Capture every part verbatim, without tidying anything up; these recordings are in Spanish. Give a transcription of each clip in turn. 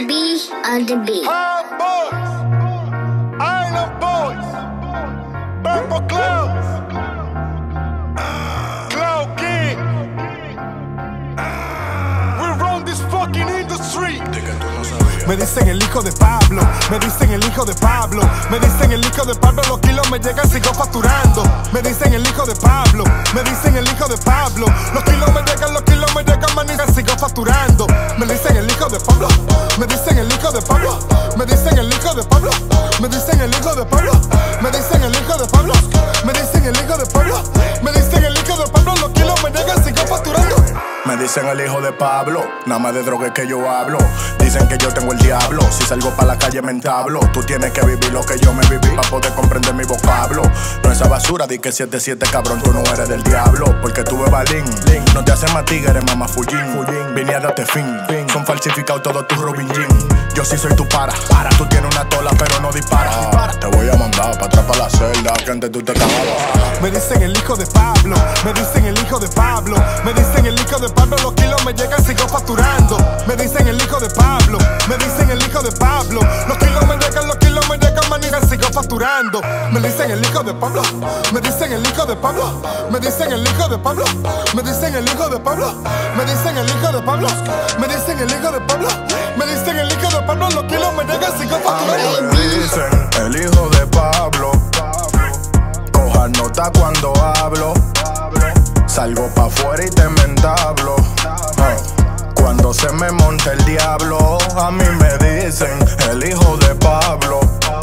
A B on the beat. Hot boys, Island boys, Purple Clouds, Cloud King. We run this fucking industry. Me dicen el hijo de Pablo, me dicen el hijo de Pablo, me dicen el hijo de Pablo, los kilos me llegan, sigo facturando. Me dicen el hijo de Pablo, me dicen el hijo de Pablo, los kilos me llegan, los kilos me llegan, manija, sigo facturando. Me dicen el hijo de Pablo, me dicen el hijo de Pablo, me dicen el hijo de Pablo, me dicen el hijo de Pablo, me dicen el hijo de Pablo, me dicen el hijo de Pablo, me dicen el hijo de Pablo, los kilos me llegan, sigo facturando. Me dicen el hijo de Pablo, nada más de droga que yo hablo. Dicen que yo tengo el diablo, si salgo pa' la calle me entablo. Tú tienes que vivir lo que yo me viví pa' poder comprender mi vocablo. No esa basura, di que siete siete cabrón, tú no eres del diablo. Porque tú ves balín, no te haces más tigre, mamá fullín. Vine a darte fin, son falsificados todos tus Robin Jean. Yo sí soy tu para, para. Tú tienes una tola pero no disparas. Ah, te voy a mandar pa' atrás pa' la celda, que antes tú te cagabas. Me dicen el hijo de Pablo, me dicen el hijo de Pablo, me dicen el hijo de Pablo, los kilos me llegan, sigo facturando. Me dicen el hijo de Pablo, me dicen el hijo de Pablo, los kilos me llegan, los kilos me llegan, manija, sigo facturando. Me dicen el hijo de Pablo, me dicen el hijo de Pablo, me dicen el hijo de Pablo, me dicen el hijo de Pablo, me dicen el hijo de Pablo, me dicen el hijo de Pablo, me dicen el hijo de Pablo, los kilos me llegan, sigo facturando. Me dicen el hijo de Pablo, coja nota cuando hablo. Salgo pa' afuera y te me entablo. uh, Cuando se me monta el diablo, a mí me dicen el hijo de Pablo.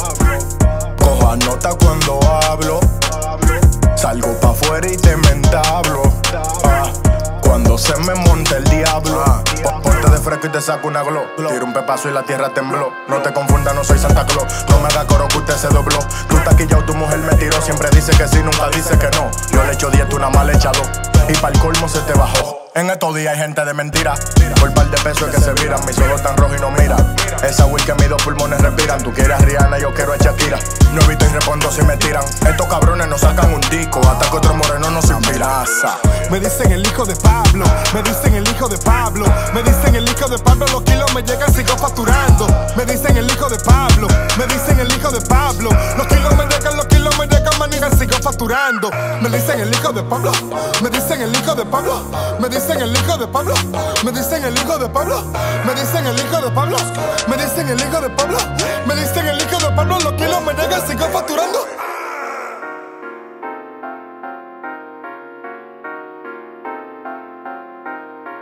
Coja nota cuando hablo. Salgo pa' afuera y te me entablo. uh, Cuando se me monta el diablo, uh, ponte de fresco y te saco una glow. Tiro un pepazo y la tierra tembló. No te confundas, no soy Santa Claus. No me haga coro que usted se dobló. Tú taquillao, tu mujer me tiró. Siempre dice que sí, nunca dice que no. Yo le echo dieta, una mal echado. Y pa'l colmo se te bajó. En estos días hay gente de mentira. Por par de pesos es que se viran. Mis ojos tan rojos y no miran. Esa Will que mis dos pulmones respiran. Tú quieres a Rihanna, yo quiero a Shakira. No evito y respondo si me tiran. Estos cabrones nos sacan un disco. Hasta que otro moreno nos inspira. Me dicen el hijo de Pablo, me dicen el hijo de Pablo, me dicen el hijo de Pablo, los kilos me llegan, sigo facturando. Me dicen el hijo de Pablo, me dicen el hijo de Pablo, los kilos me llegan, los kilos me llegan, manija, sigo facturando. Me dicen el hijo de Pablo, me dicen el hijo de Pablo, me dicen el hijo de Pablo, me dicen el hijo de Pablo, me dicen el hijo de Pablo, me dicen el hijo de Pablo, me dicen el hijo de Pablo, los kilos me llegan, sigo facturando.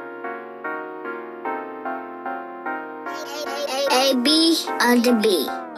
A B on the beat.